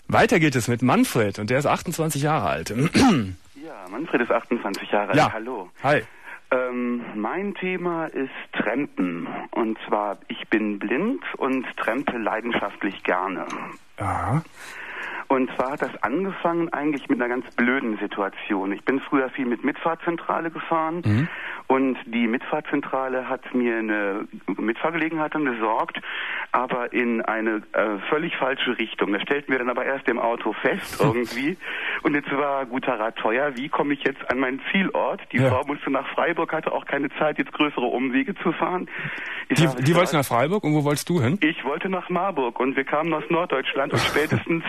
Weiter geht es mit Manfred und der ist 28 Jahre alt. Ja, Manfred ist 28 Jahre alt. Ja. Hallo. Hi. Mein Thema ist Trampen. Und zwar, ich bin blind und trampe leidenschaftlich gerne. Aha. Und zwar hat das angefangen eigentlich mit einer ganz blöden Situation. Ich bin früher viel mit Mitfahrzentrale gefahren und die Mitfahrzentrale hat mir eine Mitfahrgelegenheit dann besorgt, aber in eine völlig falsche Richtung. Das stellten wir dann aber erst im Auto fest irgendwie. Und jetzt war guter Rat teuer. Wie komme ich jetzt an meinen Zielort? Die Frau musste nach Freiburg, hatte auch keine Zeit, jetzt größere Umwege zu fahren. Die wollte nach Freiburg und wo wolltest du hin? Ich wollte nach Marburg und wir kamen aus Norddeutschland und spätestens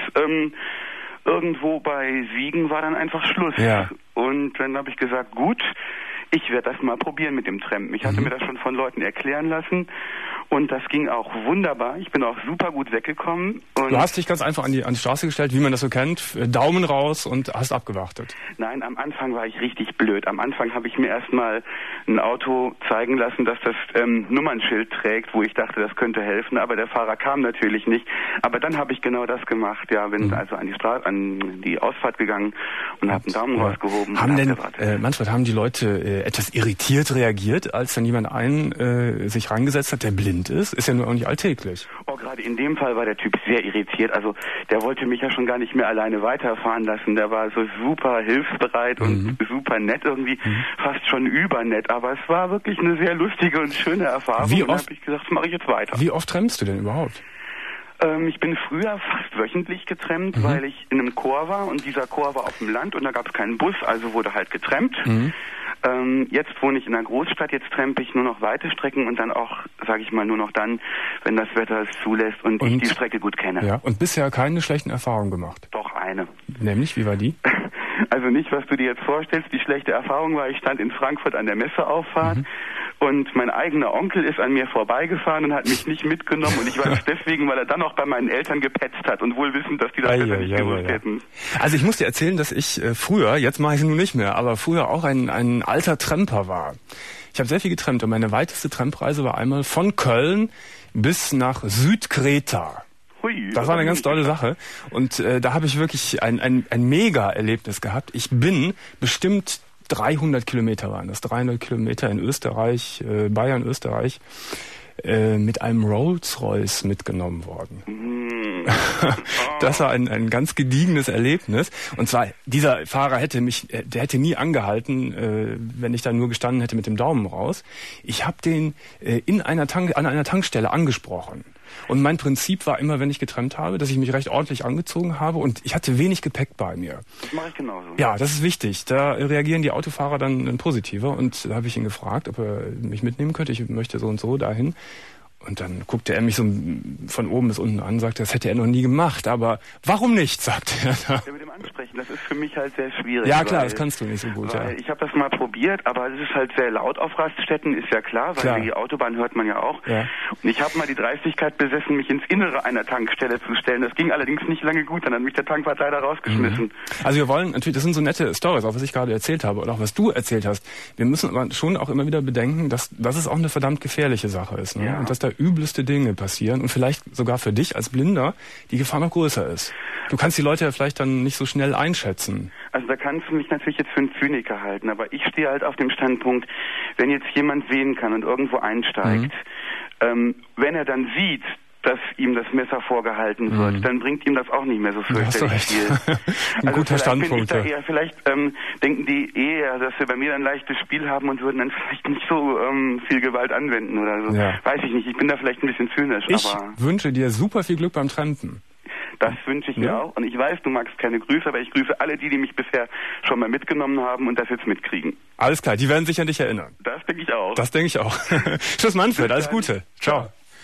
irgendwo bei Siegen war dann einfach Schluss. Ja. Und dann habe ich gesagt, gut, ich werde das mal probieren mit dem Trampen. Ich hatte mir das schon von Leuten erklären lassen und das ging auch wunderbar. Ich bin auch super gut weggekommen. Und du hast dich ganz einfach an die Straße gestellt, wie man das so kennt, Daumen raus und hast abgewartet. Nein, am Anfang war ich richtig blöd. Am Anfang habe ich mir erstmal ein Auto zeigen lassen, das das Nummernschild trägt, wo ich dachte, das könnte helfen, aber der Fahrer kam natürlich nicht. Aber dann habe ich genau das gemacht, ja, bin also an die Ausfahrt gegangen und habe einen Daumen rausgehoben. Manfred, haben die Leute etwas irritiert reagiert, als dann jemand sich reingesetzt hat, der blind ist? Ist ja nur auch nicht alltäglich. Oh, gerade in dem Fall war der Typ sehr irritiert. Also der wollte mich ja schon gar nicht mehr alleine weiterfahren lassen. Der war so super hilfsbereit und super nett irgendwie, fast schon übernett. Aber es war wirklich eine sehr lustige und schöne Erfahrung. Und dann habe ich gesagt, das mache ich jetzt weiter. Wie oft trampst du denn überhaupt? Ich bin früher fast wöchentlich getrampt, weil ich in einem Chor war und dieser Chor war auf dem Land und da gab es keinen Bus, also wurde halt getrampt. Jetzt wohne ich in einer Großstadt, jetzt trampe ich nur noch weite Strecken und dann auch, sage ich mal, nur noch dann, wenn das Wetter es zulässt und ich die Strecke gut kenne. Ja, und bisher keine schlechten Erfahrungen gemacht? Doch, eine. Nämlich, wie war die? Also nicht, was du dir jetzt vorstellst. Die schlechte Erfahrung war, ich stand in Frankfurt an der Messeauffahrt und mein eigener Onkel ist an mir vorbeigefahren und hat mich nicht mitgenommen und ich weiß deswegen, weil er dann auch bei meinen Eltern gepetzt hat und wohl wissend, dass die das besser nicht gewusst hätten. Also ich muss dir erzählen, dass ich früher, jetzt mache ich es nun nicht mehr, aber früher auch ein alter Tramper war. Ich habe sehr viel getrampt und meine weiteste Trampreise war einmal von Köln bis nach Südkreta. Das war eine ganz tolle Sache und da habe ich wirklich ein Mega-Erlebnis gehabt. Ich bin bestimmt 300 Kilometer waren das, 300 Kilometer in Österreich, Bayern, Österreich, mit einem Rolls-Royce mitgenommen worden. Das war ein ganz gediegenes Erlebnis. Und zwar, dieser Fahrer der hätte nie angehalten, wenn ich da nur gestanden hätte mit dem Daumen raus. Ich habe den an einer Tankstelle angesprochen. Und mein Prinzip war immer, wenn ich getrampt habe, dass ich mich recht ordentlich angezogen habe und ich hatte wenig Gepäck bei mir. Das mache ich genauso. Ja, das ist wichtig. Da reagieren die Autofahrer dann positiver und da habe ich ihn gefragt, ob er mich mitnehmen könnte. Ich möchte so und so dahin. Und dann guckte er mich so von oben bis unten an, sagte, das hätte er noch nie gemacht, aber warum nicht, sagte er da. Ja, mit dem Ansprechen, das ist für mich halt sehr schwierig. Ja klar, das kannst du nicht so gut. Ja. Ich habe das mal probiert, aber es ist halt sehr laut auf Raststätten, ist ja klar, weil die Autobahn hört man ja auch. Ja. Und ich habe mal die Dreistigkeit besessen, mich ins Innere einer Tankstelle zu stellen. Das ging allerdings nicht lange gut, dann hat mich der Tankwart leider rausgeschmissen. Also wir wollen natürlich, das sind so nette Storys, auch was ich gerade erzählt habe oder auch was du erzählt hast. Wir müssen aber schon auch immer wieder bedenken, dass es auch eine verdammt gefährliche Sache ist. Ne? Ja. Und dass da übelste Dinge passieren und vielleicht sogar für dich als Blinder die Gefahr noch größer ist. Du kannst die Leute ja vielleicht dann nicht so schnell einschätzen. Also da kannst du mich natürlich jetzt für einen Zyniker halten, aber ich stehe halt auf dem Standpunkt, wenn jetzt jemand sehen kann und irgendwo einsteigt, wenn er dann sieht, dass ihm das Messer vorgehalten wird, dann bringt ihm das auch nicht mehr so fürchterlich viel. Ein guter Standpunkt. Vielleicht denken die eher, dass wir bei mir ein leichtes Spiel haben und würden dann vielleicht nicht so viel Gewalt anwenden oder so. Ja. Weiß ich nicht, ich bin da vielleicht ein bisschen zynisch. Ich wünsche dir super viel Glück beim Trampen. Das wünsche ich mir auch. Und ich weiß, du magst keine Grüße, aber ich grüße alle die mich bisher schon mal mitgenommen haben und das jetzt mitkriegen. Alles klar, die werden sich an dich erinnern. Das denke ich auch. Das denke ich auch. Tschüss Manfred, alles Gute. Ciao.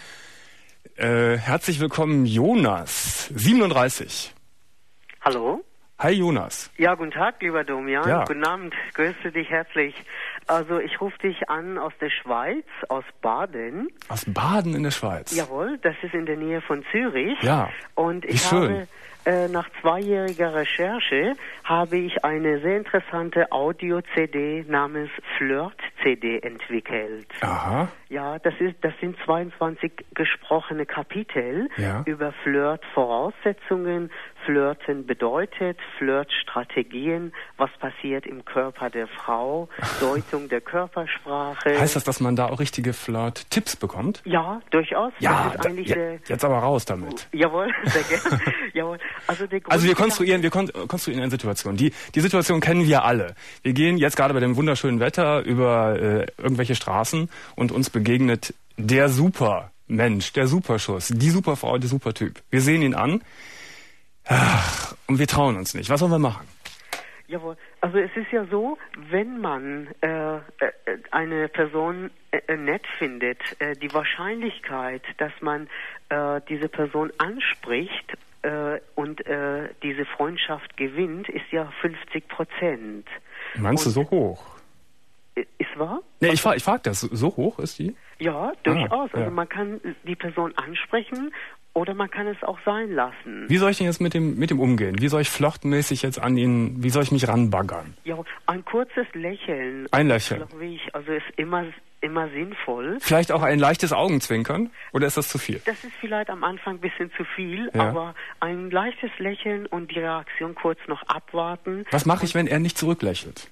Herzlich willkommen, Jonas, 37. Hallo. Hi, Jonas. Ja, guten Tag, lieber Domian. Ja. Guten Abend, grüße dich herzlich. Also ich rufe dich an aus der Schweiz, aus Baden. Aus Baden in der Schweiz? Jawohl, das ist in der Nähe von Zürich. Ja, und ich habe nach 2-jähriger Recherche habe ich eine sehr interessante Audio-CD namens Flirt-CD entwickelt. Aha. Ja, das sind 22 gesprochene Kapitel über Flirt-Voraussetzungen, Flirten bedeutet, Flirtstrategien, was passiert im Körper der Frau, Deutung der Körpersprache. Heißt das, dass man da auch richtige Flirt-Tipps bekommt? Ja, durchaus. Ja, jetzt aber raus damit. Jawohl, sehr gerne. Jawohl. Also wir konstruieren eine Situation. Die Situation kennen wir alle. Wir gehen jetzt gerade bei dem wunderschönen Wetter über irgendwelche Straßen und uns begegnet der Supermensch, der Superschuss, die Superfrau, der Supertyp. Wir sehen ihn an und wir trauen uns nicht. Was sollen wir machen? Jawohl. Also es ist ja so, wenn man eine Person nett findet, die Wahrscheinlichkeit, dass man diese Person anspricht und diese Freundschaft gewinnt, ist ja 50%. Meinst du so hoch? Ist wahr? Nee, ich frag das. So hoch ist die? Ja, durchaus. Ja. Also man kann die Person ansprechen oder man kann es auch sein lassen. Wie soll ich denn jetzt mit dem umgehen? Wie soll ich flirtmäßig jetzt an ihn, wie soll ich mich ranbaggern? Ja, ein kurzes Lächeln. Ein Lächeln. Also ist immer sinnvoll. Vielleicht auch ein leichtes Augenzwinkern? Oder ist das zu viel? Das ist vielleicht am Anfang ein bisschen zu viel, ja. Aber ein leichtes Lächeln und die Reaktion kurz noch abwarten. Was mache ich, wenn er nicht zurücklächelt?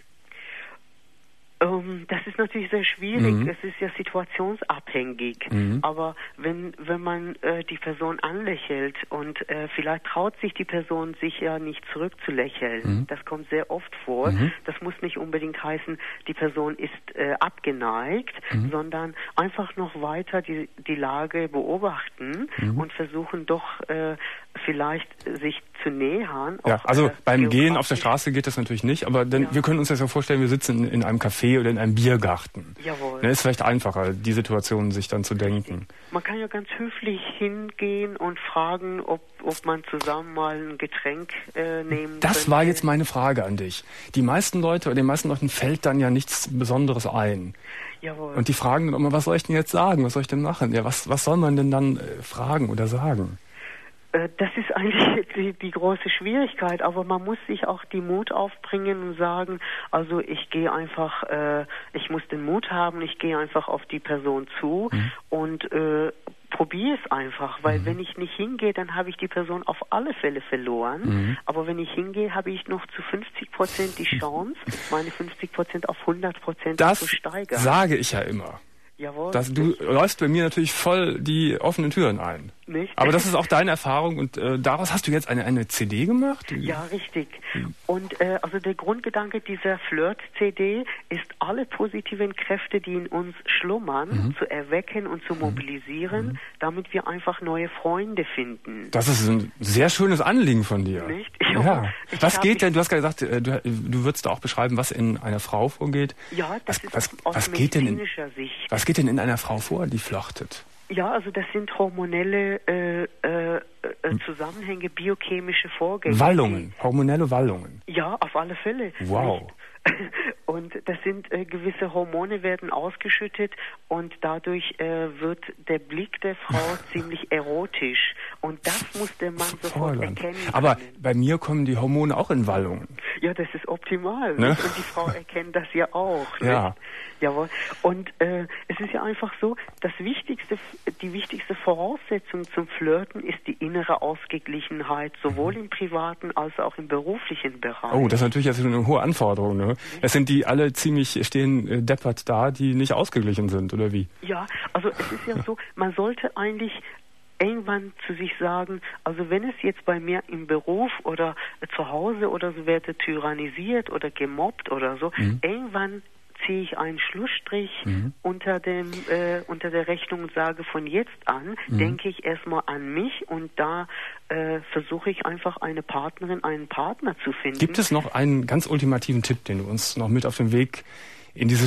Das ist natürlich sehr schwierig. Es ist ja situationsabhängig. Aber wenn man die Person anlächelt und vielleicht traut sich die Person, sich ja nicht zurückzulächeln, das kommt sehr oft vor. Das muss nicht unbedingt heißen, die Person ist abgeneigt, sondern einfach noch weiter die Lage beobachten und versuchen doch vielleicht sich zu nähern. Ja, also beim Gehen auf der Straße geht das natürlich nicht, aber wir können uns das ja vorstellen, wir sitzen in einem Café oder in einem Biergarten. Jawohl. Dann ist vielleicht einfacher, die Situation sich dann zu denken. Man kann ja ganz höflich hingehen und fragen, ob man zusammen mal ein Getränk nehmen Das könnte. war jetzt meine Frage an dich. Den meisten Leuten fällt dann ja nichts Besonderes ein. Jawohl. Und die fragen dann immer, was soll ich denn jetzt sagen? Was soll ich denn machen? Ja, was soll man denn dann fragen oder sagen? Das ist eigentlich die große Schwierigkeit, aber man muss sich auch die Mut aufbringen und sagen, also ich gehe einfach, ich muss den Mut haben, ich gehe einfach auf die Person zu und probiere es einfach, weil wenn ich nicht hingehe, dann habe ich die Person auf alle Fälle verloren, aber wenn ich hingehe, habe ich noch zu 50% die Chance, meine 50% auf 100% zu steigern. Das sage ich ja immer. Jawohl. Du läufst bei mir natürlich voll die offenen Türen ein. Nicht? Aber das ist auch deine Erfahrung und daraus hast du jetzt eine CD gemacht? Ja, richtig. Und also der Grundgedanke dieser Flirt-CD ist, alle positiven Kräfte, die in uns schlummern, zu erwecken und zu mobilisieren, damit wir einfach neue Freunde finden. Das ist ein sehr schönes Anliegen von dir. Nicht? Ja. Was geht denn, du hast gerade gesagt, du würdest da auch beschreiben, was in einer Frau vorgeht. Ja, das ist aus medizinischer Sicht. Was geht denn in einer Frau vor, die flirtet? Ja, also das sind hormonelle Zusammenhänge, biochemische Vorgänge. Wallungen, hormonelle Wallungen. Ja, auf alle Fälle. Wow. Nicht? Und das sind gewisse Hormone werden ausgeschüttet und dadurch wird der Blick der Frau ziemlich erotisch und das muss der Mann sofort erkennen. Aber bei mir kommen die Hormone auch in Wallungen. Ja, das ist optimal. Ne? Und die Frau erkennt das ja auch. Ja. Nicht? Jawohl. Und es ist ja einfach so, die wichtigste Voraussetzung zum Flirten ist die innere Ausgeglichenheit, sowohl im privaten als auch im beruflichen Bereich. Oh, das ist natürlich jetzt eine hohe Anforderung, ne? Es sind die alle stehen deppert da, die nicht ausgeglichen sind, oder wie? Ja, also es ist ja so, man sollte eigentlich irgendwann zu sich sagen, also wenn es jetzt bei mir im Beruf oder zu Hause oder so werde tyrannisiert oder gemobbt oder so, irgendwann ziehe ich einen Schlussstrich unter der Rechnung und sage, von jetzt an denke ich erstmal an mich und da versuche ich einfach eine Partnerin, einen Partner zu finden. Gibt es noch einen ganz ultimativen Tipp, den du uns noch mit auf den Weg in diese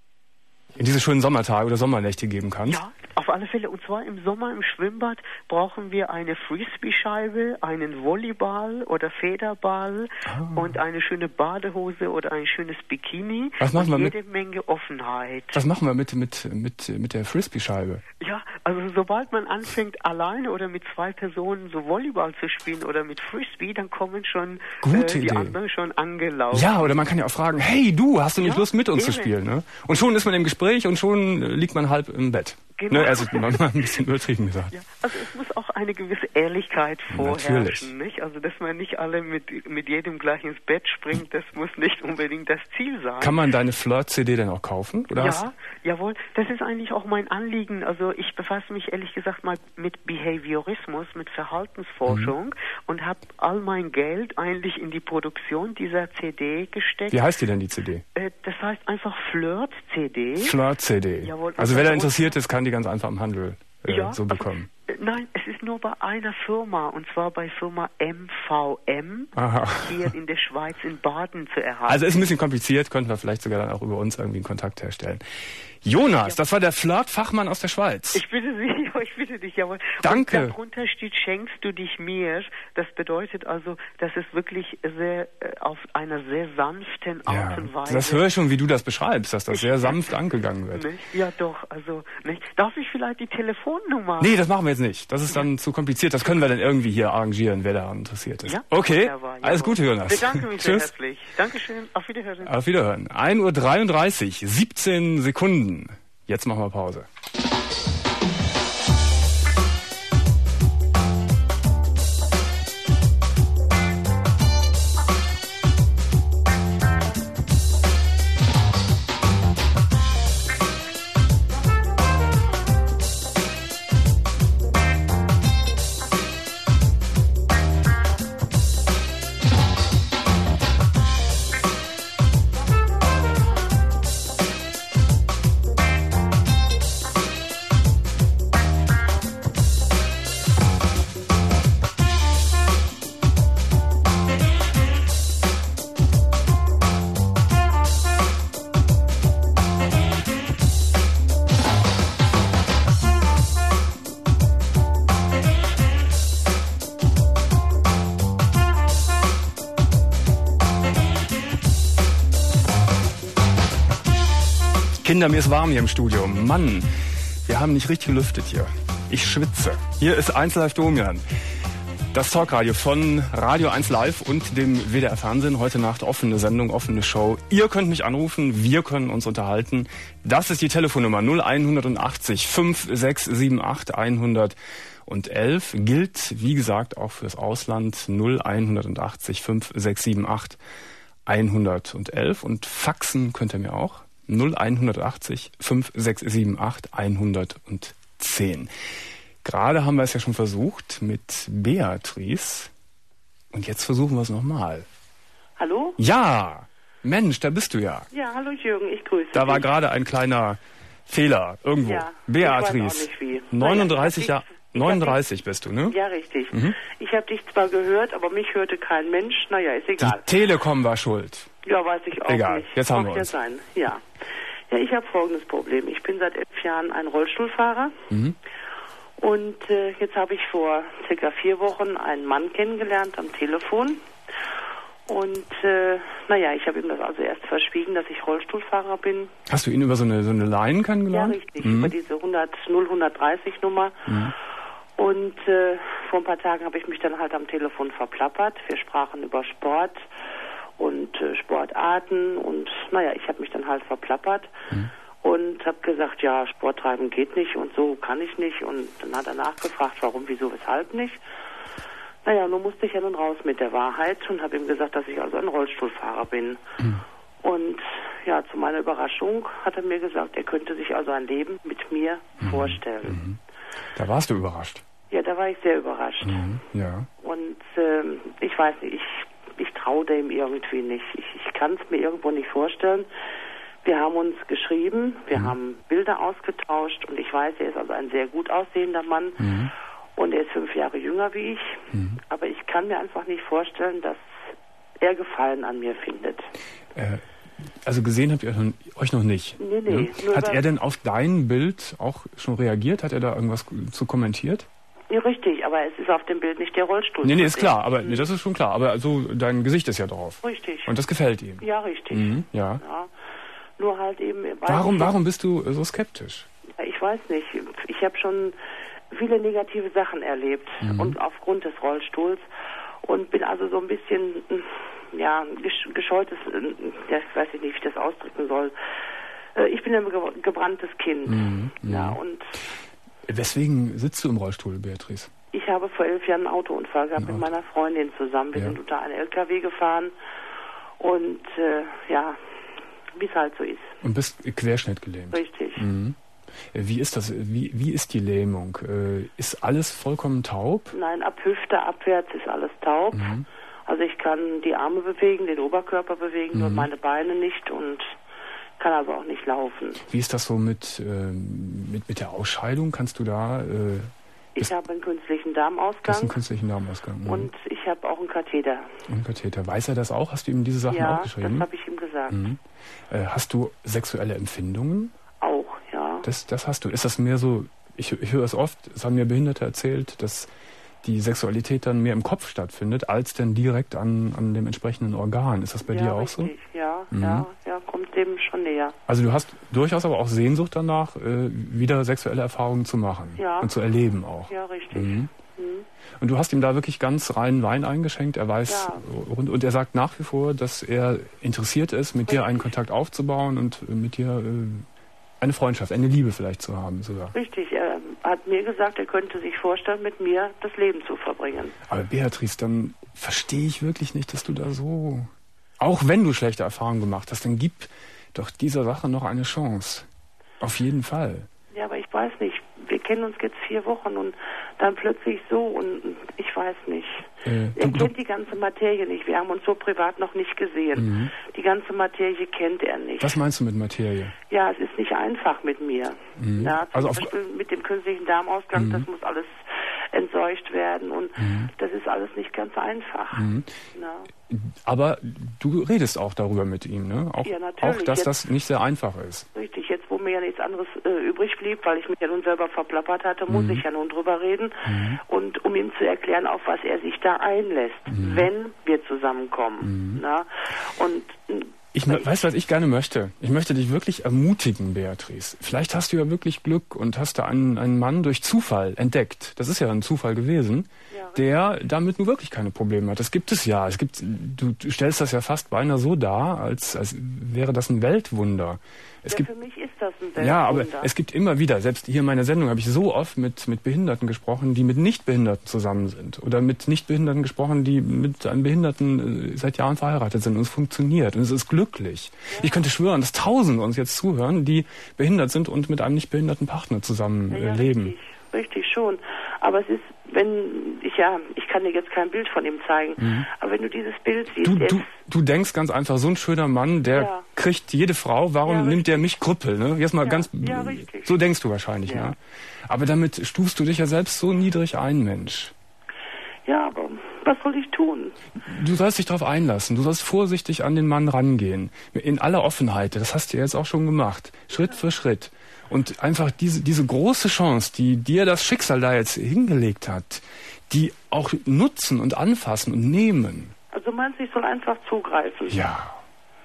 schönen Sommertage oder Sommernächte geben kannst? Ja, auf alle Fälle. Und zwar im Sommer im Schwimmbad brauchen wir eine Frisbee-Scheibe, einen Volleyball oder Federball und eine schöne Badehose oder ein schönes Bikini. Was machen wir jede Menge Offenheit. Was machen wir mit der Frisbee-Scheibe? Ja, also sobald man anfängt, alleine oder mit zwei Personen so Volleyball zu spielen oder mit Frisbee, dann kommen schon die anderen schon angelaufen. Ja, oder man kann ja auch fragen, hey du, hast du nicht Lust mit uns zu spielen? Ne? Und schon ist man im Gespräch und schon liegt man halb im Bett. Genau. Ne, also mal ein bisschen übertrieben gesagt. Ja, also es muss auch eine gewisse Ehrlichkeit vorherrschen, nicht? Also, dass man nicht alle mit jedem gleich ins Bett springt, das muss nicht unbedingt das Ziel sein. Kann man deine Flirt-CD denn auch kaufen? Oder ja, jawohl. Das ist eigentlich auch mein Anliegen. Also, ich befasse mich ehrlich gesagt mal mit Behaviorismus, mit Verhaltensforschung und habe all mein Geld eigentlich in die Produktion dieser CD gesteckt. Wie heißt die denn, die CD? Das heißt einfach Flirt-CD. Flirt-CD. Jawohl. Also wer da interessiert ist, kann die ganz einfach im Handel so bekommen. Nein, es ist nur bei einer Firma, und zwar bei Firma MVM, hier in der Schweiz in Baden zu erhalten. Also ist ein bisschen kompliziert, könnten wir vielleicht sogar dann auch über uns irgendwie einen Kontakt herstellen. Jonas, das war der Flirt-Fachmann aus der Schweiz. Ich bitte dich, jawohl. Danke. Und darunter steht, schenkst du dich mir. Das bedeutet also, dass es wirklich sehr auf einer sehr sanften Art und Weise... Das höre ich schon, wie du das beschreibst, dass das sehr sanft angegangen wird. Nicht? Ja doch, also nicht. Darf ich vielleicht die Telefonnummer? Nee, das machen wir jetzt nicht. Das ist dann zu kompliziert. Das können wir dann irgendwie hier arrangieren, wer daran interessiert ist. Ja? Okay, alles Gute, Jonas. Ich bedanke mich sehr herzlich. Dankeschön, auf Wiederhören. Auf Wiederhören. 1:33 Uhr, 17 Sekunden. Jetzt machen wir Pause. Kinder, mir ist warm hier im Studio. Mann, wir haben nicht richtig gelüftet hier. Ich schwitze. Hier ist 1 Live Domian. Das Talkradio von Radio 1 Live und dem WDR Fernsehen. Heute Nacht offene Sendung, offene Show. Ihr könnt mich anrufen, wir können uns unterhalten. Das ist die Telefonnummer 0180 5678 111. Gilt, wie gesagt, auch fürs Ausland 0180 5678 111. Und faxen könnt ihr mir auch. 0180 5678 110. Gerade haben wir es ja schon versucht mit Beatrice. Und jetzt versuchen wir es nochmal. Hallo? Ja! Mensch, da bist du ja. Ja, hallo Jürgen, ich grüße dich. Da war gerade ein kleiner Fehler irgendwo. Ja, Beatrice. ich weiß auch nicht wie. 39 bist du, ne? Ja, richtig. Ich habe dich zwar gehört, aber mich hörte kein Mensch. Naja, ist egal. Die Telekom war schuld. Ja, weiß ich auch egal. nicht. Jetzt haben wir uns. uns. Sein. Ja, ich habe folgendes Problem. Ich bin seit 11 Jahren ein Rollstuhlfahrer. Und jetzt habe ich vor circa 4 Wochen einen Mann kennengelernt am Telefon. Und ich habe ihm das also erst verschwiegen, dass ich Rollstuhlfahrer bin. Hast du ihn über so eine Line kennengelernt? Ja, richtig, über diese 0130 Nummer. Und vor ein paar Tagen habe ich mich dann halt am Telefon verplappert. Wir sprachen über Sport und Sportarten und ich habe mich dann halt verplappert. Und habe gesagt, ja, Sport treiben geht nicht und so kann ich nicht. Und dann hat er nachgefragt, warum, wieso, weshalb nicht. Nun musste ich ja nun raus mit der Wahrheit und habe ihm gesagt, dass ich also ein Rollstuhlfahrer bin. Und ja, zu meiner Überraschung hat er mir gesagt, er könnte sich also ein Leben mit mir vorstellen. Da warst du überrascht. Ja, da war ich sehr überrascht. Ja. Und ich weiß nicht, ich traue dem irgendwie nicht. Ich kann es mir irgendwo nicht vorstellen. Wir haben uns geschrieben, wir haben Bilder ausgetauscht und ich weiß, er ist also ein sehr gut aussehender Mann und er ist 5 Jahre jünger wie ich. Aber ich kann mir einfach nicht vorstellen, dass er Gefallen an mir findet. Also gesehen habt ihr euch noch nicht? Nee. Ja? Hat er denn auf dein Bild auch schon reagiert? Hat er da irgendwas zu kommentiert? Ja, richtig, aber es ist auf dem Bild nicht der Rollstuhl. Nee, ist klar, aber das ist schon klar. Aber also dein Gesicht ist ja drauf. Richtig. Und das gefällt ihm. Ja, richtig. Ja. Nur halt eben... Warum bist du so skeptisch? Ich weiß nicht. Ich habe schon viele negative Sachen erlebt und aufgrund des Rollstuhls und bin also so ein bisschen, gescheutes, ich weiß nicht, wie ich das ausdrücken soll. Ich bin ein gebranntes Kind. Ja, und... Weswegen sitzt du im Rollstuhl, Beatrice? Ich habe vor 11 Jahren einen Autounfall gehabt mit meiner Freundin zusammen. Wir sind unter einen LKW gefahren und wie es halt so ist. Und bist querschnittgelähmt. Richtig. Mhm. Wie ist das? Wie ist die Lähmung? Ist alles vollkommen taub? Nein, ab Hüfte abwärts ist alles taub. Mhm. Also ich kann die Arme bewegen, den Oberkörper bewegen, nur meine Beine nicht und kann also auch nicht laufen. Wie ist das so mit der Ausscheidung? Kannst du da... ich habe einen künstlichen Darmausgang. Das ist ein künstlichen Darmausgang. Und ich habe auch einen Katheter. Ein Katheter. Weiß er das auch? Hast du ihm diese Sachen auch geschrieben? Ja, das habe ich ihm gesagt. Mhm. Hast du sexuelle Empfindungen? Auch, ja. Das hast du. Ist das mehr so, ich höre es oft, es haben mir Behinderte erzählt, dass die Sexualität dann mehr im Kopf stattfindet, als dann direkt an dem entsprechenden Organ. Ist das bei dir auch richtig. So? Ja, kommt dem schon näher. Also du hast durchaus aber auch Sehnsucht danach, wieder sexuelle Erfahrungen zu machen und zu erleben auch. Ja, richtig. Mhm. Und du hast ihm da wirklich ganz reinen Wein eingeschenkt. Er weiß und er sagt nach wie vor, dass er interessiert ist, mit dir einen Kontakt aufzubauen und mit dir eine Freundschaft, eine Liebe vielleicht zu haben sogar. Richtig, er hat mir gesagt, er könnte sich vorstellen, mit mir das Leben zu verbringen. Aber Beatrice, dann verstehe ich wirklich nicht, dass du da so... Auch wenn du schlechte Erfahrungen gemacht hast, dann gib doch dieser Sache noch eine Chance. Auf jeden Fall. Ja, aber ich weiß nicht. Wir kennen uns jetzt 4 Wochen und dann plötzlich so und ich weiß nicht. Er kennt die ganze Materie nicht. Wir haben uns so privat noch nicht gesehen. Mhm. Die ganze Materie kennt er nicht. Was meinst du mit Materie? Ja, es ist nicht einfach mit mir. Mhm. Ja, zum Beispiel mit dem künstlichen Darmausgang, das muss alles entseucht werden und das ist alles nicht ganz einfach. Mhm. Ja. Aber du redest auch darüber mit ihm, ne? Auch, ja, natürlich. Auch, dass das nicht sehr einfach ist. Richtig, jetzt wo mir ja nichts anderes übrig blieb, weil ich mich ja nun selber verplappert hatte, muss ich ja nun drüber reden. Und um ihm zu erklären, auf was er sich da einlässt, wenn wir zusammenkommen. Na? Und weißt du, was ich gerne möchte? Ich möchte dich wirklich ermutigen, Beatrice. Vielleicht hast du ja wirklich Glück und hast da einen Mann durch Zufall entdeckt. Das ist ja ein Zufall gewesen, der damit nur wirklich keine Probleme hat. Das gibt es ja. Du stellst das ja fast beinahe so dar, als wäre das ein Weltwunder. Für mich ist das ein Weltwunder. Ja, aber es gibt immer wieder, selbst hier in meiner Sendung habe ich so oft mit Behinderten gesprochen, die mit Nichtbehinderten zusammen sind. Oder mit Nichtbehinderten gesprochen, die mit einem Behinderten seit Jahren verheiratet sind. Und es funktioniert. Und es ist glücklich. Ja. Ich könnte schwören, dass Tausende uns jetzt zuhören, die behindert sind und mit einem nicht behinderten Partner zusammen leben. Richtig schon. Aber es ist, ich kann dir jetzt kein Bild von ihm zeigen, aber wenn du dieses Bild siehst... Du denkst ganz einfach, so ein schöner Mann, der kriegt jede Frau, warum nimmt der mich Krüppel? Ne? Jetzt mal richtig. So denkst du wahrscheinlich. Ne? Aber damit stufst du dich ja selbst so niedrig ein, Mensch. Ja, aber was soll ich tun? Du sollst dich darauf einlassen. Du sollst vorsichtig an den Mann rangehen. In aller Offenheit. Das hast du jetzt auch schon gemacht. Schritt für Schritt. Und einfach diese große Chance, die dir das Schicksal da jetzt hingelegt hat, die auch nutzen und anfassen und nehmen. Also meinst du, ich soll einfach zugreifen? Ja,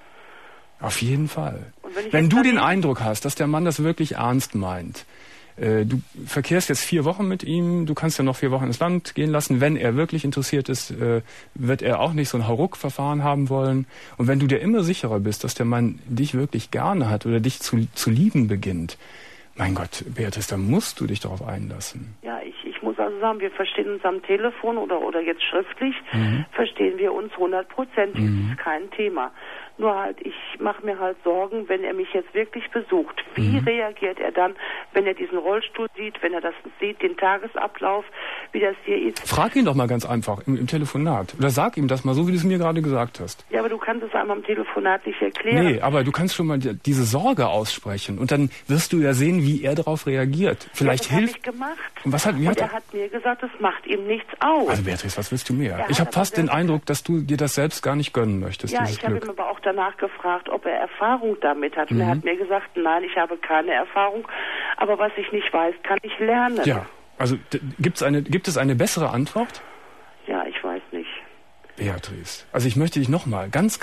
auf jeden Fall. Wenn du den Eindruck hast, dass der Mann das wirklich ernst meint, du verkehrst jetzt 4 Wochen mit ihm, du kannst ja noch 4 Wochen ins Land gehen lassen. Wenn er wirklich interessiert ist, wird er auch nicht so ein Hauruck-Verfahren haben wollen. Und wenn du dir immer sicherer bist, dass der Mann dich wirklich gerne hat oder dich zu lieben beginnt, mein Gott, Beatrice, da musst du dich darauf einlassen. Ja, ich muss also sagen, wir verstehen uns am Telefon oder jetzt schriftlich, verstehen wir uns 100%. Das ist kein Thema. Nur halt, ich mache mir halt Sorgen, wenn er mich jetzt wirklich besucht. Wie reagiert er dann, wenn er diesen Rollstuhl sieht, wenn er das sieht, den Tagesablauf, wie das hier ist? Frag ihn doch mal ganz einfach im Telefonat. Oder sag ihm das mal, so wie du es mir gerade gesagt hast. Ja, aber du kannst es einem am Telefonat nicht erklären. Nee, aber du kannst schon mal diese Sorge aussprechen. Und dann wirst du ja sehen, wie er darauf reagiert. Vielleicht hilft... Das habe ich gemacht. Und er hat mir gesagt, das macht ihm nichts aus. Also Beatrice, was willst du mehr? Ich habe fast den Eindruck, dass du dir das selbst gar nicht gönnen möchtest, ja, dieses Glück. Ich habe ihm aber auch danach gefragt, ob er Erfahrung damit hat. Und er hat mir gesagt, nein, ich habe keine Erfahrung. Aber was ich nicht weiß, kann ich lernen. Ja, also gibt es eine bessere Antwort? Ja, ich weiß nicht. Beatrice, also ich möchte dich nochmal ganz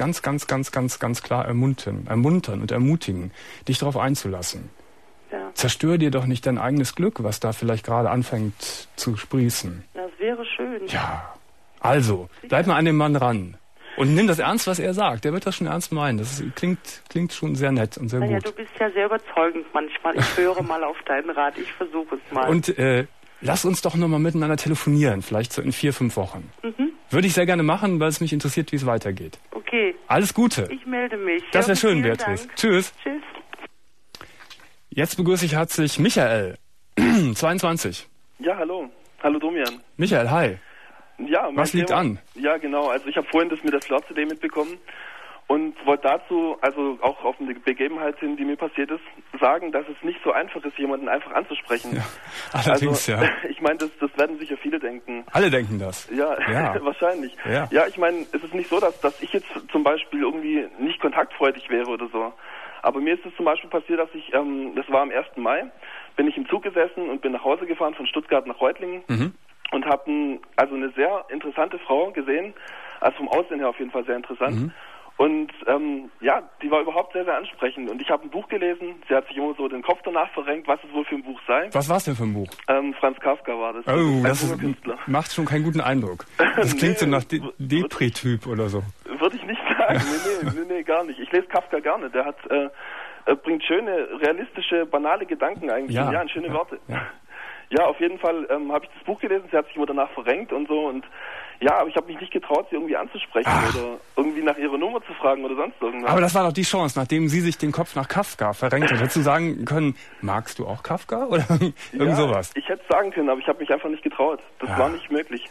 klar ermuntern und ermutigen, dich darauf einzulassen. Ja. Zerstör dir doch nicht dein eigenes Glück, was da vielleicht gerade anfängt zu sprießen. Das wäre schön. Ja, also, bleib mal an den Mann ran. Und nimm das ernst, was er sagt. Der wird das schon ernst meinen. Das klingt schon sehr nett und sehr gut. Ja, du bist ja sehr überzeugend manchmal. Ich höre mal auf deinen Rat. Ich versuche es mal. Und lass uns doch nochmal miteinander telefonieren, vielleicht so in 4-5 Wochen. Würde ich sehr gerne machen, weil es mich interessiert, wie es weitergeht. Okay. Alles Gute. Ich melde mich. Das wäre schön, vielen Beatrice. Dank. Tschüss. Tschüss. Jetzt begrüße ich herzlich Michael, 22. Ja, hallo. Hallo Domian. Michael, hi. Ja, Was liegt an? Ja, genau. Also ich habe vorhin das mit der Flirt-CD mitbekommen und wollte dazu, also auch auf eine Begebenheit hin, die mir passiert ist, sagen, dass es nicht so einfach ist, jemanden einfach anzusprechen. Ja, allerdings, also, ja. Ich meine, das werden sicher viele denken. Alle denken das. Ja, Ja. wahrscheinlich. Ja. Ja, ich meine, es ist nicht so, dass ich jetzt zum Beispiel irgendwie nicht kontaktfreudig wäre oder so. Aber mir ist es zum Beispiel passiert, dass ich, das war am 1. Mai, bin ich im Zug gesessen und bin nach Hause gefahren von Stuttgart nach Reutlingen und habe also eine sehr interessante Frau gesehen, also vom Aussehen her auf jeden Fall sehr interessant. Und ja, die war überhaupt sehr, sehr ansprechend. Und ich habe ein Buch gelesen, sie hat sich immer so den Kopf danach verrenkt, was es wohl für ein Buch sei. Was war es denn für ein Buch? Franz Kafka war das. Oh, ein das junger Künstler. macht schon keinen guten Eindruck. Das klingt so nach Depri-Typ oder so. Würde ich nicht sagen, nee, gar nicht. Ich lese Kafka gerne, der hat bringt schöne, realistische, banale Gedanken eigentlich. Ja, und schöne Worte. Ja, auf jeden Fall habe ich das Buch gelesen, sie hat sich immer danach verrenkt und so und ja, aber ich habe mich nicht getraut, sie irgendwie anzusprechen oder irgendwie nach ihrer Nummer zu fragen oder sonst irgendwas. Aber das war doch die Chance, nachdem sie sich den Kopf nach Kafka verrenkt hat, hättest du sagen können, magst du auch Kafka oder irgend sowas? Ich hätte es sagen können, aber ich habe mich einfach nicht getraut. Das war nicht möglich.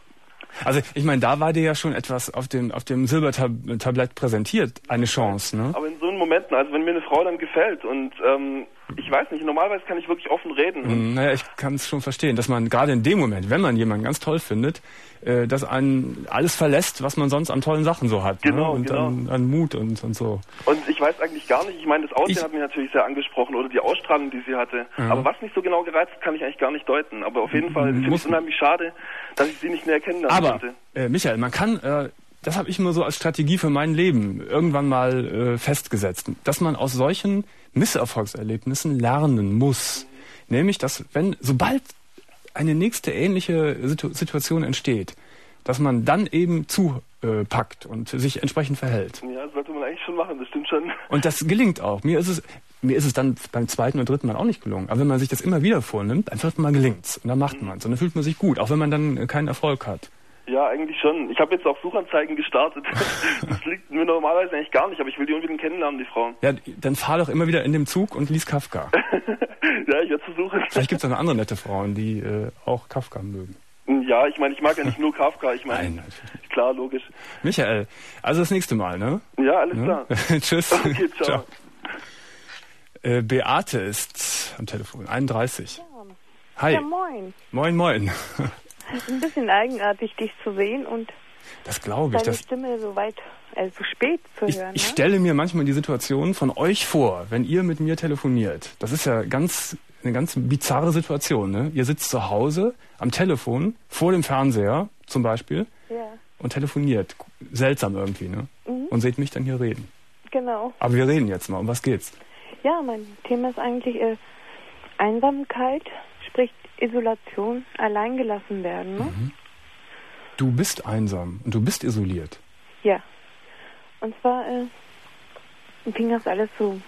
Also ich meine, da war dir ja schon etwas auf dem Silbertablett präsentiert, eine Chance, ne? Aber in so einen Momenten, also wenn mir eine Frau dann gefällt und ich weiß nicht, normalerweise kann ich wirklich offen reden. Naja, ich kann es schon verstehen, dass man gerade in dem Moment, wenn man jemanden ganz toll findet, dass einen alles verlässt, was man sonst an tollen Sachen so hat. Genau, ne? Und genau. An Mut und so. Und ich weiß eigentlich gar nicht, ich meine, das Aussehen hat mich natürlich sehr angesprochen oder die Ausstrahlung, die sie hatte. Ja. Aber was mich so genau gereizt hat, kann ich eigentlich gar nicht deuten. Aber auf jeden Fall finde ich es unheimlich schade, dass ich sie nicht näher kennenlernen konnte. Michael, man kann... das habe ich immer so als Strategie für mein Leben irgendwann mal festgesetzt, dass man aus solchen Misserfolgserlebnissen lernen muss. Nämlich, dass sobald eine nächste ähnliche Situation entsteht, dass man dann eben zupackt und sich entsprechend verhält. Ja, das sollte man eigentlich schon machen, das stimmt schon. Und das gelingt auch. Mir ist es dann beim zweiten oder dritten Mal auch nicht gelungen. Aber wenn man sich das immer wieder vornimmt, beim vierten Mal gelingt's. Und dann macht man es. Und dann fühlt man sich gut, auch wenn man dann keinen Erfolg hat. Ja, eigentlich schon. Ich habe jetzt auch Suchanzeigen gestartet. Das liegt mir normalerweise eigentlich gar nicht, aber ich will die unbedingt kennenlernen, die Frau. Ja, dann fahr doch immer wieder in dem Zug und lies Kafka. Ja, ich werde versuchen. Vielleicht gibt es auch noch andere nette Frauen, die auch Kafka mögen. Ja, ich meine, ich mag ja nicht nur Kafka, ich meine... Nein, klar, logisch. Michael, also das nächste Mal, ne? Ja, alles klar. Tschüss. Okay, ciao. Beate ist am Telefon, 31. Ja. Hi. Ja, moin. Moin. Ein bisschen eigenartig, dich zu sehen und das glaube ich, deine Stimme so spät zu hören. Ich stelle mir manchmal die Situation von euch vor, wenn ihr mit mir telefoniert. Das ist ja eine ganz bizarre Situation, ne? Ihr sitzt zu Hause am Telefon, vor dem Fernseher zum Beispiel, und telefoniert. Seltsam irgendwie, ne? Und seht mich dann hier reden. Genau. Aber wir reden jetzt mal. Um was geht's? Ja, mein Thema ist eigentlich Einsamkeit, sprich Isolation, alleingelassen werden. Ne? Du bist einsam und du bist isoliert. Ja. Und zwar fing das alles so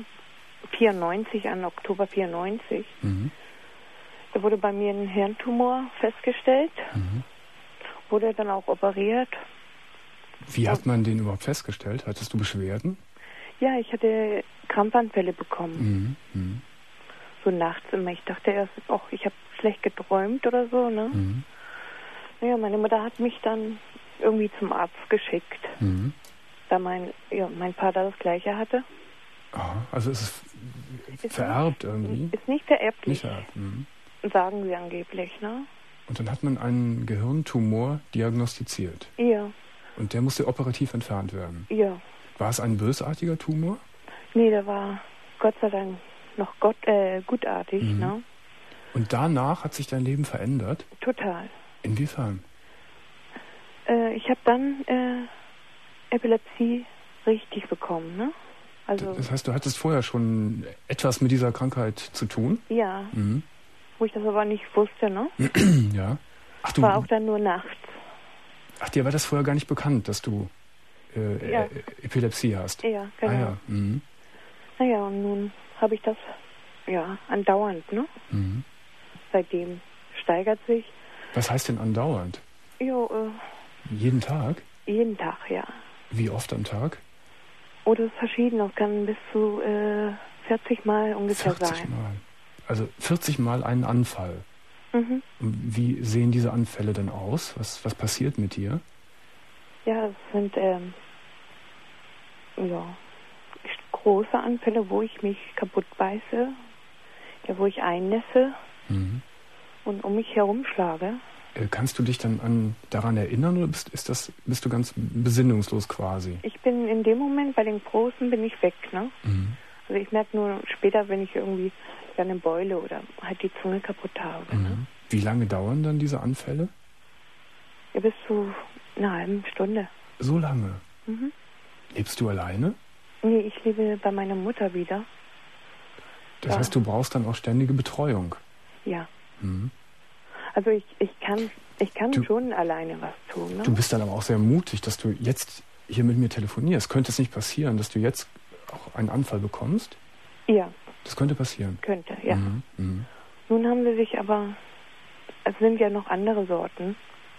94 an, Oktober 94. Da wurde bei mir ein Hirntumor festgestellt. Wurde dann auch operiert. Wie hat man den überhaupt festgestellt? Hattest du Beschwerden? Ja, ich hatte Krampfanfälle bekommen. So nachts immer. Ich dachte erst, ich habe schlecht geträumt oder so, ne? Naja, meine Mutter hat mich dann irgendwie zum Arzt geschickt, da mein Vater das Gleiche hatte. Also ist es vererbt irgendwie? Ist nicht vererblich. Nicht vererbt. Sagen sie angeblich, ne? Und dann hat man einen Gehirntumor diagnostiziert. Ja. Und der musste operativ entfernt werden. Ja. War es ein bösartiger Tumor? Nee, der war Gott sei Dank noch gutartig, ne? Und danach hat sich dein Leben verändert? Total. Inwiefern? Ich habe dann Epilepsie richtig bekommen, ne? Also, das heißt, du hattest vorher schon etwas mit dieser Krankheit zu tun? Ja. Wo ich das aber nicht wusste, ne? Ja. War auch dann nur nachts. Ach, dir war das vorher gar nicht bekannt, dass du Epilepsie hast? Ja, genau. Ah, ja. Naja, und nun habe ich das andauernd, ne? Seitdem steigert sich. Was heißt denn andauernd? Jo, Jeden Tag? jeden Tag, ja. Wie oft am Tag? Oder es ist verschieden, das kann bis zu 40 Mal ungefähr 40 sein. Mal. Also 40 Mal einen Anfall. Mhm. Und wie sehen diese Anfälle denn aus? Was passiert mit dir? Ja, es sind große Anfälle, wo ich mich kaputt beiße, ja, wo ich einnässe und um mich herumschlage. Kannst du dich dann daran erinnern oder bist du ganz besinnungslos quasi? Ich bin in dem Moment, bei den Großen bin ich weg, ne? Mhm. Also ich merke nur später, wenn ich irgendwie eine Beule oder halt die Zunge kaputt habe. Ne? Wie lange dauern dann diese Anfälle? Ja, bis zu einer halben Stunde. So lange? Mhm. Lebst du alleine? Nee, ich lebe bei meiner Mutter wieder. Das heißt, du brauchst dann auch ständige Betreuung? Ja. Mhm. Also ich kann schon alleine was tun. Ne? Du bist dann aber auch sehr mutig, dass du jetzt hier mit mir telefonierst. Könnte es nicht passieren, dass du jetzt auch einen Anfall bekommst? Ja. Das könnte passieren. Könnte, ja. Mhm. Nun haben sie sich aber, es sind ja noch andere Sorten,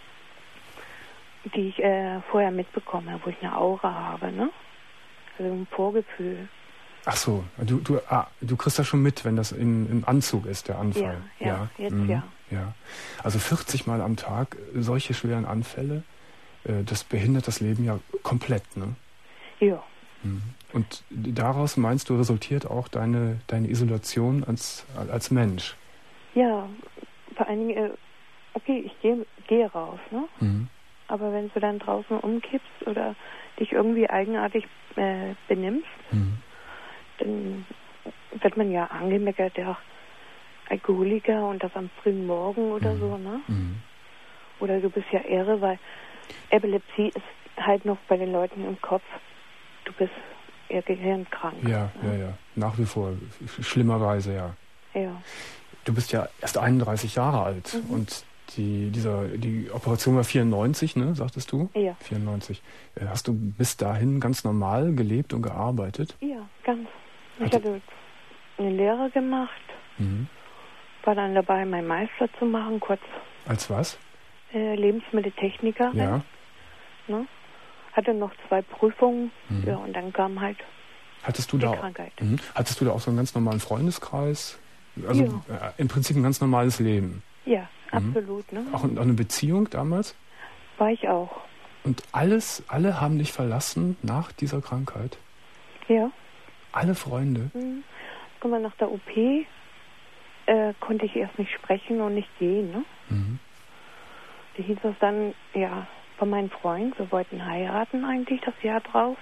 die ich vorher mitbekomme, wo ich eine Aura habe, ne? Also ein Vorgefühl. Ach so, du kriegst das schon mit, wenn das im Anzug ist, der Anfall. Ja. Ja. Also 40 Mal am Tag solche schweren Anfälle, das behindert das Leben ja komplett, ne? Ja. Und daraus meinst du, resultiert auch deine Isolation als Mensch? Ja, vor allen Dingen, okay, ich gehe raus, ne? Aber wenn du dann draußen umkippst oder dich irgendwie eigenartig benimmst, dann wird man ja angemeckert, der Alkoholiker und das am frühen Morgen oder so, ne? Oder du bist ja irre, weil Epilepsie ist halt noch bei den Leuten im Kopf. Du bist eher gehirnkrank. Ja. Nach wie vor. Schlimmerweise, ja. Ja. Du bist ja erst 31 Jahre alt und die Operation war 94, ne, sagtest du? Ja. 94. Hast du bis dahin ganz normal gelebt und gearbeitet? Ja, ganz. Ich hatte eine Lehre gemacht, war dann dabei, meinen Meister zu machen, kurz. Als was? Lebensmitteltechnikerin. Ja. Ne? Hatte noch 2 Prüfungen, ja, und dann kam halt Hattest du die da Krankheit. Hattest du da auch so einen ganz normalen Freundeskreis? Also im Prinzip ein ganz normales Leben. Ja, absolut. Ne? Auch eine Beziehung damals? War ich auch. Und alle haben dich verlassen nach dieser Krankheit? Ja. Alle Freunde? Guck mal, nach der OP konnte ich erst nicht sprechen und nicht gehen. Ne? Da hieß es dann, ja, von meinem Freund, wir wollten heiraten eigentlich das Jahr drauf.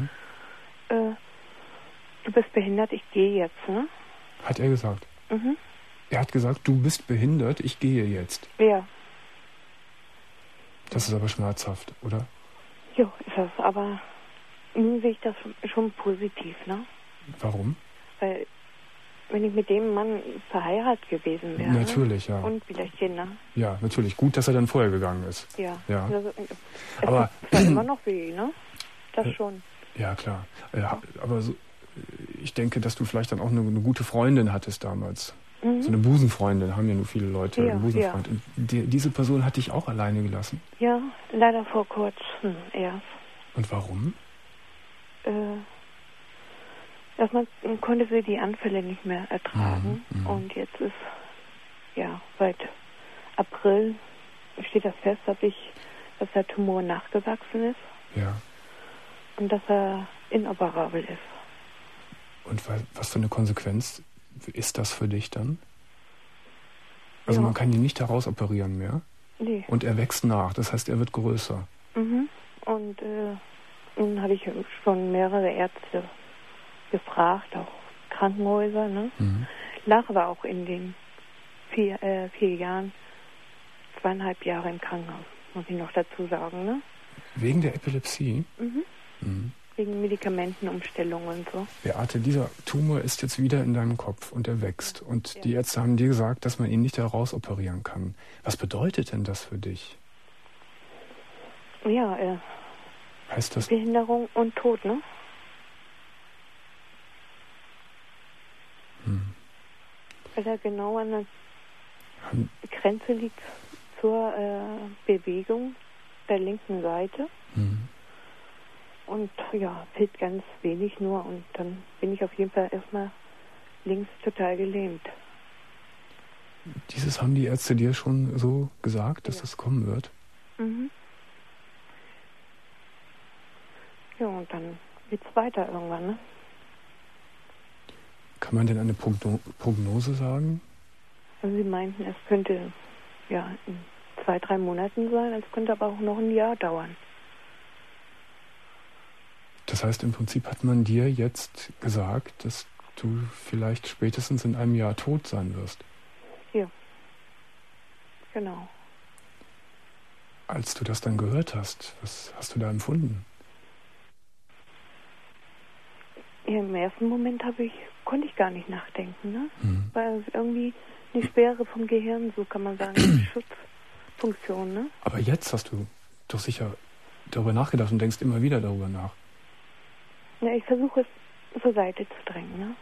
Du bist behindert, ich gehe jetzt. Ne? Hat er gesagt? Er hat gesagt, du bist behindert, ich gehe jetzt. Ja. Das ist aber schmerzhaft, oder? Jo, ist das. Aber nun sehe ich das schon positiv, ne? Warum? Weil, wenn ich mit dem Mann verheiratet gewesen wäre. Natürlich, ja. Und vielleicht Kinder. Ja, natürlich. Gut, dass er dann vorher gegangen ist. Ja. Also, es aber tut immer noch weh, ne? Das schon. Ja, klar. Aber so, ich denke, dass du vielleicht dann auch eine gute Freundin hattest damals. So eine Busenfreundin, haben ja nur viele Leute. Ja, einen Busenfreund. Und diese Person hat dich auch alleine gelassen? Ja, leider vor kurzem erst. Und warum? Erstmal konnte sie die Anfälle nicht mehr ertragen. Und jetzt ist, ja, seit April steht das fest, dass der Tumor nachgewachsen ist. Ja. Und dass er inoperabel ist. Und was für eine Konsequenz ist das für dich dann? Also man kann ihn nicht herausoperieren mehr? Nee. Und er wächst nach, das heißt, er wird größer. Und nun habe ich schon mehrere Ärzte gefragt, auch Krankenhäuser, ne? Lag aber auch in den 4 Jahren, 2,5 Jahre im Krankenhaus, muss ich noch dazu sagen, ne? Wegen der Epilepsie? Wegen Medikamentenumstellung und so. Beate, dieser Tumor ist jetzt wieder in deinem Kopf und er wächst. Und die Ärzte haben dir gesagt, dass man ihn nicht herausoperieren kann. Was bedeutet denn das für dich? Ja, heißt das Behinderung und Tod, ne? Weil er genau an Die Grenze liegt zur Bewegung der linken Seite. Und ja, fehlt ganz wenig nur und dann bin ich auf jeden Fall erstmal links total gelähmt. Dieses haben die Ärzte dir schon so gesagt, dass das kommen wird? Ja, und dann geht's weiter irgendwann, ne? Kann man denn eine Prognose sagen? Also sie meinten, es könnte ja in 2-3 Monaten sein, es könnte aber auch noch ein Jahr dauern. Das heißt, im Prinzip hat man dir jetzt gesagt, dass du vielleicht spätestens in einem Jahr tot sein wirst. Ja, genau. Als du das dann gehört hast, was hast du da empfunden? Ja, im ersten Moment konnte ich gar nicht nachdenken, ne? Weil es irgendwie eine Schwere vom Gehirn, so kann man sagen, eine Schutzfunktion, ne? Aber jetzt hast du doch sicher darüber nachgedacht und denkst immer wieder darüber nach. Ja, ich versuche es zur Seite zu drängen, ne?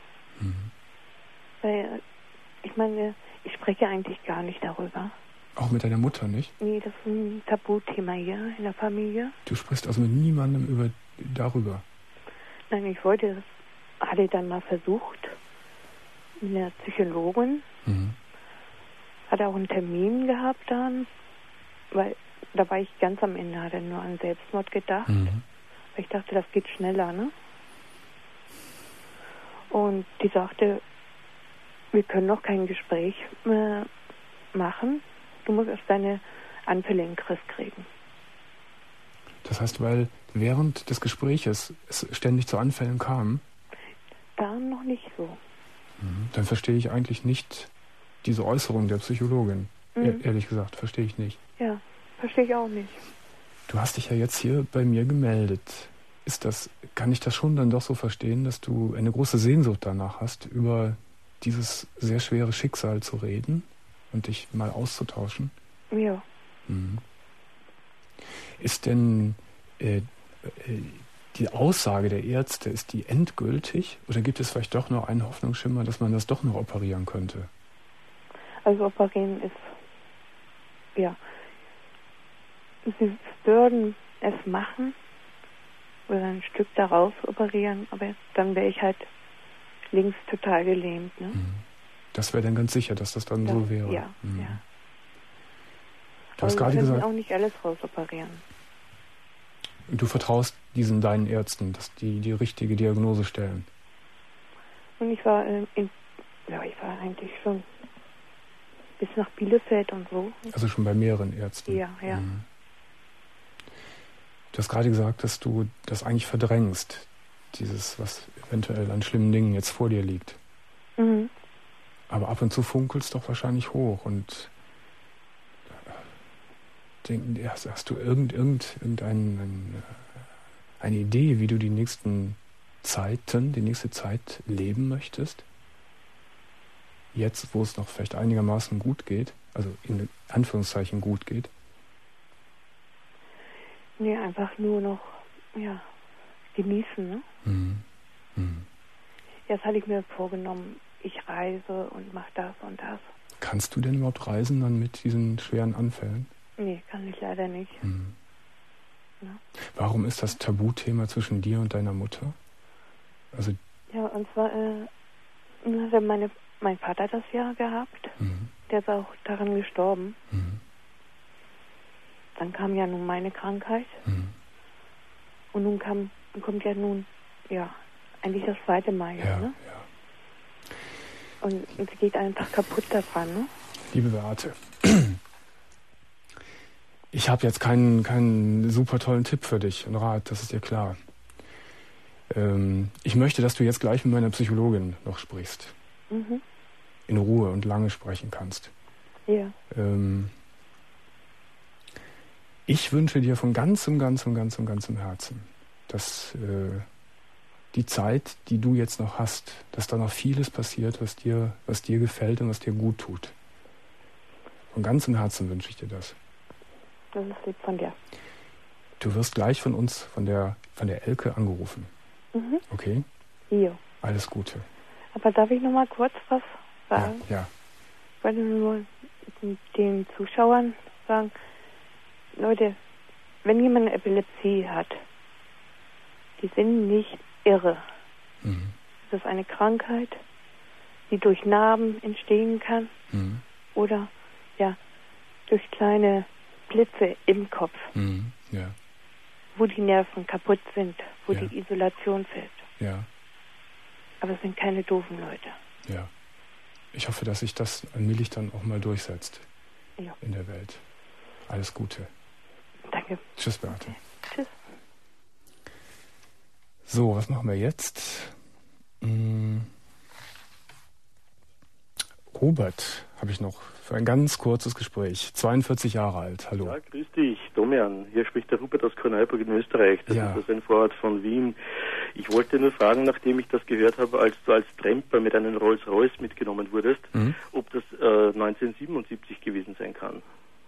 Weil, ich meine, ich spreche eigentlich gar nicht darüber. Auch mit deiner Mutter nicht? Nee, das ist ein Tabuthema hier in der Familie. Du sprichst also mit niemandem darüber? Nein, ich hatte dann mal versucht, mit einer Psychologin. Hatte auch einen Termin gehabt dann, weil da war ich ganz am Ende, hatte nur an Selbstmord gedacht. Weil ich dachte, das geht schneller, ne? Und die sagte, wir können noch kein Gespräch mehr machen. Du musst erst deine Anfälle in den Griff kriegen. Das heißt, weil während des Gespräches es ständig zu Anfällen kam? Da noch nicht so. Dann verstehe ich eigentlich nicht diese Äußerung der Psychologin. Ehrlich gesagt, verstehe ich nicht. Ja, verstehe ich auch nicht. Du hast dich ja jetzt hier bei mir gemeldet. Kann ich das schon dann doch so verstehen, dass du eine große Sehnsucht danach hast, über dieses sehr schwere Schicksal zu reden und dich mal auszutauschen? Ja. Ist denn die Aussage der Ärzte, ist die endgültig? Oder gibt es vielleicht doch noch einen Hoffnungsschimmer, dass man das doch noch operieren könnte? Also operieren ist, ja, sie würden es machen oder ein Stück daraus operieren, aber dann wäre ich halt links total gelähmt. Ne? Das wäre dann ganz sicher, dass das dann so wäre. Ja, ja. Du hast gerade gesagt, auch nicht alles rausoperieren. Du vertraust deinen Ärzten, dass die richtige Diagnose stellen. Und ich war ich war eigentlich schon bis nach Bielefeld und so. Also schon bei mehreren Ärzten. Ja. Du hast gerade gesagt, dass du das eigentlich verdrängst, dieses, was eventuell an schlimmen Dingen jetzt vor dir liegt. Aber ab und zu funkelst doch wahrscheinlich hoch und hast du irgendeine Idee, wie du die nächste Zeit leben möchtest? Jetzt, wo es noch vielleicht einigermaßen gut geht, also in Anführungszeichen gut geht? Nee, einfach nur noch, genießen, ne? Jetzt hatte ich mir vorgenommen, ich reise und mache das und das. Kannst du denn überhaupt reisen dann mit diesen schweren Anfällen? Nee, kann ich leider nicht. Ja. Warum ist das Tabuthema zwischen dir und deiner Mutter? Also ja, und zwar hatte mein Vater das ja gehabt. Der ist auch daran gestorben. Dann kam ja nun meine Krankheit. Und nun kommt ja nun, eigentlich das zweite Mal. Ne? Und sie geht einfach kaputt daran. Ne? Liebe Beate, ich habe jetzt keinen super tollen Tipp für dich, einen Rat, das ist dir klar. Ich möchte, dass du jetzt gleich mit meiner Psychologin noch sprichst. In Ruhe und lange sprechen kannst. Ja. Ich wünsche dir von ganzem Herzen, dass die Zeit, die du jetzt noch hast, dass da noch vieles passiert, was dir gefällt und was dir gut tut. Von ganzem Herzen wünsche ich dir das. Das ist lieb von dir. Du wirst gleich von uns, von der Elke angerufen. Okay? Jo. Alles Gute. Aber darf ich noch mal kurz was sagen? Ja. Ich wollte nur den Zuschauern sagen, Leute, wenn jemand eine Epilepsie hat, die sind nicht irre. Das ist eine Krankheit, die durch Narben entstehen kann oder ja durch kleine Blitze im Kopf, Ja. wo die Nerven kaputt sind, wo Ja. die Isolation fällt. Ja. Aber es sind keine doofen Leute. Ja. Ich hoffe, dass sich das allmählich dann auch mal durchsetzt Ja. in der Welt. Alles Gute. Danke. Tschüss, Beate. Tschüss. So, was machen wir jetzt? Robert habe ich noch für ein ganz kurzes Gespräch. 42 Jahre alt. Hallo. Ja, grüß dich, Domian. Hier spricht der Robert aus Korneuburg in Österreich. Das ist ein Vorort von Wien. Ich wollte nur fragen, nachdem ich das gehört habe, als du als Tramper mit einem Rolls-Royce mitgenommen wurdest, ob das 1977 gewesen sein kann.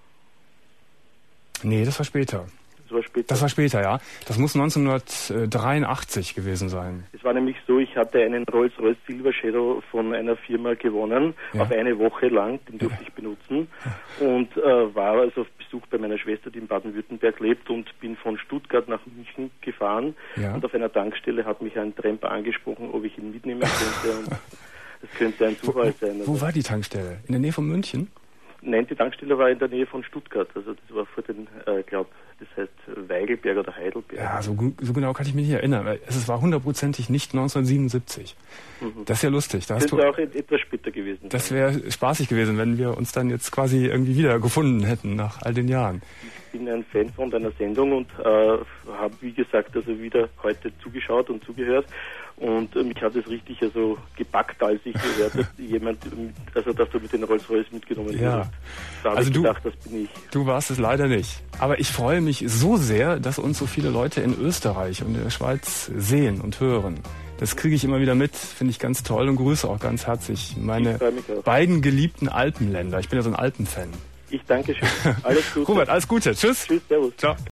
Nee, das war später. Das war später, ja. Das muss 1983 gewesen sein. Es war nämlich so, ich hatte einen Rolls-Royce Silver Shadow von einer Firma gewonnen, auf eine Woche lang, den durfte ich benutzen und war also auf Besuch bei meiner Schwester, die in Baden-Württemberg lebt und bin von Stuttgart nach München gefahren und auf einer Tankstelle hat mich ein Tramper angesprochen, ob ich ihn mitnehmen könnte und es könnte ein Zufall sein. Wo war die Tankstelle? In der Nähe von München? Nein, die Tankstelle war in der Nähe von Stuttgart, also das war vor den, das heißt Weigelberg oder Heidelberg. Ja, so genau kann ich mich nicht erinnern. Es war hundertprozentig nicht 1977. Das ist ja lustig. Da das wäre auch etwas später gewesen. Das wäre spaßig gewesen, wenn wir uns dann jetzt quasi irgendwie wieder gefunden hätten nach all den Jahren. Ich bin ein Fan von deiner Sendung und habe, wie gesagt, also wieder heute zugeschaut und zugehört. Und mich hat es richtig also gepackt, als ich gehört habe, dass du mit den Rolls-Royce mitgenommen wurdest. Da habe ich gedacht, das bin ich. Du warst es leider nicht. Aber ich freue mich so sehr, dass uns so viele Leute in Österreich und in der Schweiz sehen und hören. Das kriege ich immer wieder mit, finde ich ganz toll und grüße auch ganz herzlich meine beiden geliebten Alpenländer. Ich bin ja so ein Alpenfan. Ich danke schön. Alles Gute. Robert, alles Gute. Tschüss. Tschüss, servus. Ciao.